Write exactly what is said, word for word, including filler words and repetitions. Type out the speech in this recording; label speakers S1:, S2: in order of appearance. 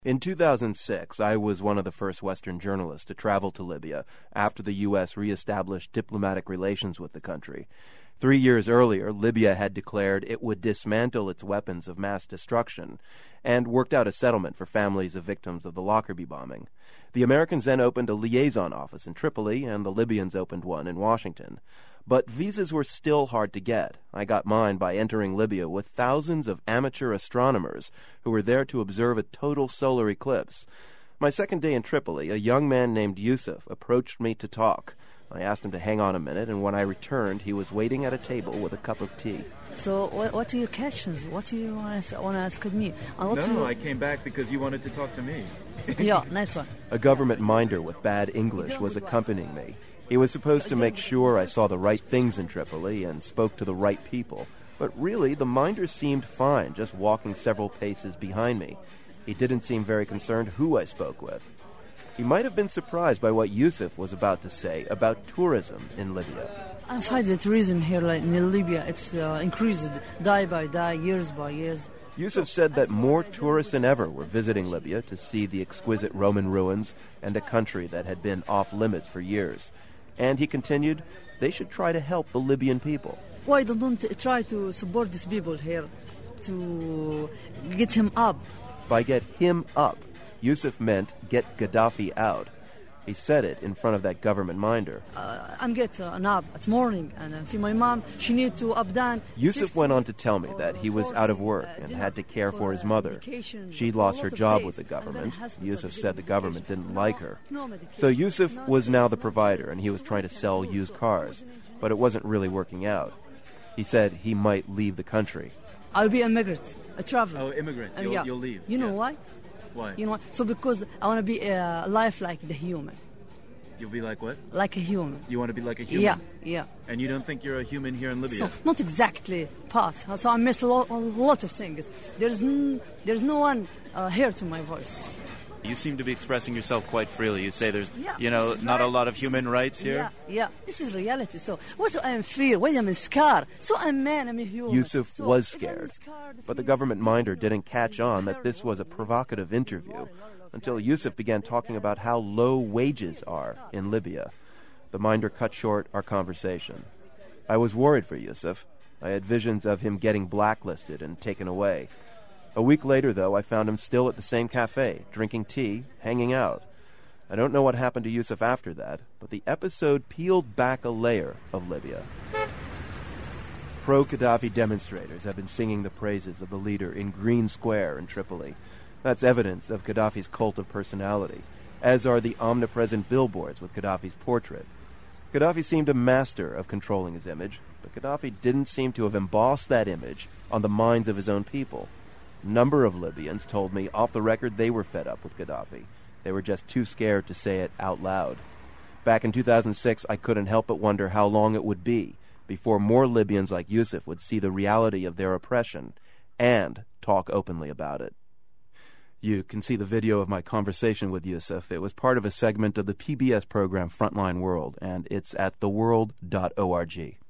S1: In two thousand six, I was one of the first Western journalists to travel to Libya after the U S reestablished diplomatic relations with the country. Three years earlier, Libya had declared it would dismantle its weapons of mass destruction and worked out a settlement for families of victims of the Lockerbie bombing. The Americans then opened a liaison office in Tripoli, and the Libyans opened one in Washington. But visas were still hard to get. I got mine by entering Libya with thousands of amateur astronomers who were there to observe a total solar eclipse. My second day in Tripoli, a young man named Yusuf approached me to talk. I asked him to hang on a minute, and when I returned, he was waiting at a table with a cup of tea.
S2: So what, what are your questions? What do you want to ask me? Uh,
S3: no,
S2: you...
S3: I came back because you wanted to talk to me.
S2: Yeah, nice one.
S1: A government minder with bad English was accompanying me. He was supposed to make sure I saw the right things in Tripoli and spoke to the right people. But really, the minder seemed fine, just walking several paces behind me. He didn't seem very concerned who I spoke with. He might have been surprised by what Yusuf was about to say about tourism in Libya.
S2: I find the tourism here like in Libya, it's uh, increased day by day, years by years.
S1: Yusuf said that more tourists than ever were visiting Libya to see the exquisite Roman ruins and a country that had been off limits for years. And he continued, they should try to help the Libyan people.
S2: Why don't they try to support these people here, to get him up?
S1: By get him up, Yusuf meant get Gaddafi out. He said it in front of that government minder.
S2: Uh, I'm get uh, an up at morning, and uh, my mom, she need to up down.
S1: Yusuf went on to tell me that he was out of work and had to care for his mother. She'd lost her job with the government. Yusuf said the government didn't like her. So Yusuf was now the provider, and he was trying to sell used cars. But it wasn't really working out. He said he might leave the country.
S2: I'll be an immigrant, a traveler.
S3: Oh, immigrant.
S2: Uh,
S3: you'll,
S2: yeah.
S3: you'll leave.
S2: You know
S3: yeah.
S2: why?
S3: Why?
S2: You know what? So because I want to be a uh, life like the human.
S3: You'll be like what?
S2: Like a human.
S3: You want to be like a human?
S2: Yeah, yeah.
S3: And you don't think you're a human here in Libya?
S2: So, not exactly part. So I miss a lot, a lot of things. There's, n- there's no one uh, here to my voice.
S4: You seem to be expressing yourself quite freely. You say there's,
S2: yeah,
S4: you know, not
S2: right.
S4: a lot of human rights here.
S2: Yeah, yeah. This is reality. So what I am fear, what I'm scared. So I'm a man, I'm a human.
S1: Yusuf
S2: so
S1: was scared. Scared, but the government minder didn't catch on that this was a provocative interview until Yusuf began talking about how low wages are in Libya. The minder cut short our conversation. I was worried for Yusuf. I had visions of him getting blacklisted and taken away. A week later, though, I found him still at the same cafe, drinking tea, hanging out. I don't know what happened to Yusuf after that, but the episode peeled back a layer of Libya. Pro-Gaddafi demonstrators have been singing the praises of the leader in Green Square in Tripoli. That's evidence of Gaddafi's cult of personality, as are the omnipresent billboards with Gaddafi's portrait. Gaddafi seemed a master of controlling his image, but Gaddafi didn't seem to have embossed that image on the minds of his own people. A number of Libyans told me off the record they were fed up with Gaddafi. They were just too scared to say it out loud. Back in two thousand six, I couldn't help but wonder how long it would be before more Libyans like Yusuf would see the reality of their oppression and talk openly about it. You can see the video of my conversation with Yusuf. It was part of a segment of the P B S program Frontline World, and it's at the world dot org.